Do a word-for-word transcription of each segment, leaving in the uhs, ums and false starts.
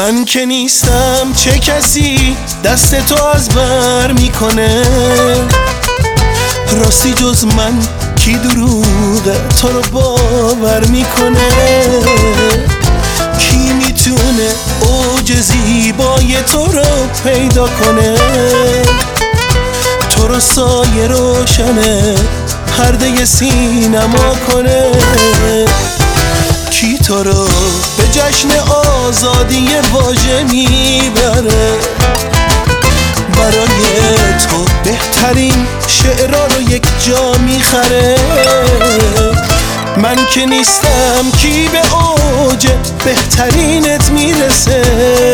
من که نیستم چه کسی دست تو از بر میکنه؟ راستی جز من کی دروغ تو رو باور میکنه؟ کی میتونه اوج زیبای تو رو پیدا کنه؟ تو رو سایه روشنه پرده سینما کنه؟ کی تو رو به جشن آزادی واژه میبره؟ برای تو بهترین شعرها رو یک جا میخره؟ من که نیستم کی به اوج بهترینت میرسه؟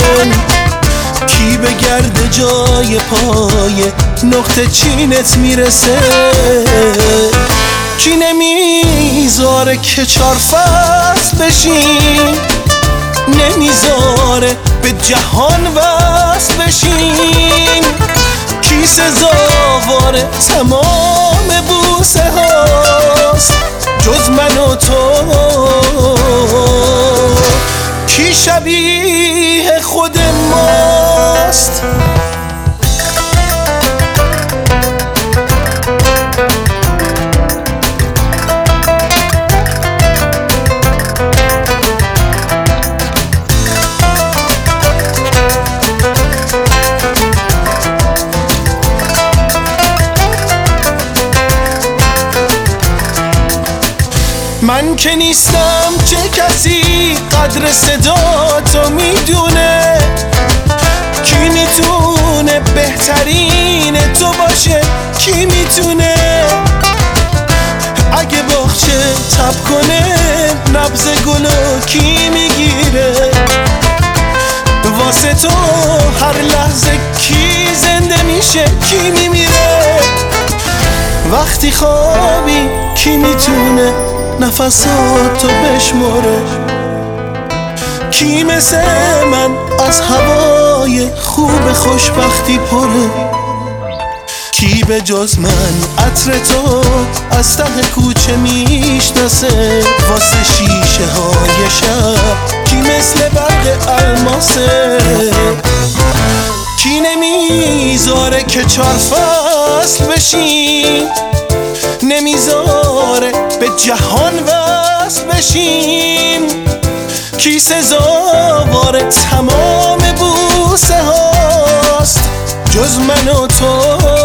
کی به گرد جای پای نقطه چینت میرسه؟ کی نمیذاره که چار فصل بشین؟ نمیذاره به جهان وصل بشین؟ کی سزاوار تمام بوسه هاست جز من و تو؟ کی شبیه خود ماست؟ من که نیستم چه کسی قدر صدا تو میدونه؟ کی میتونه بهترین تو باشه؟ کی میتونه اگه باغچه تب کنه نبض گلو کی میگیره؟ واسه تو هر لحظه کی زنده میشه؟ کی میمیره؟ وقتی خوابی کی میتونه نفساتو بشماره؟ کی مثل من از هوای خوب خوشبختی پره؟ کی به جز من عطر تو از ته کوچه میشناسه؟ واسه شیشه های شب کی مثل برق الماسه؟ کی نمیذاره که چار فصل بشین؟ نمیذاره به جهان وصل بشیم؟ کی سزاوار تمام بوسه هاست جز من و تو؟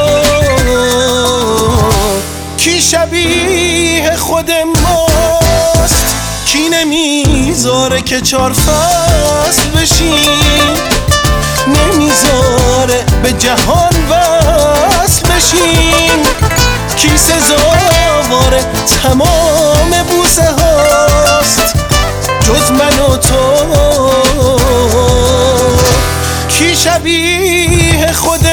کی شبیه خود ماست؟ کی نمیذاره که چار فصل بشیم؟ نمیذاره به جهان وصل بشیم؟ کی سزاوار تمام بوسه هاست جز من و تو؟ کی شبیه خود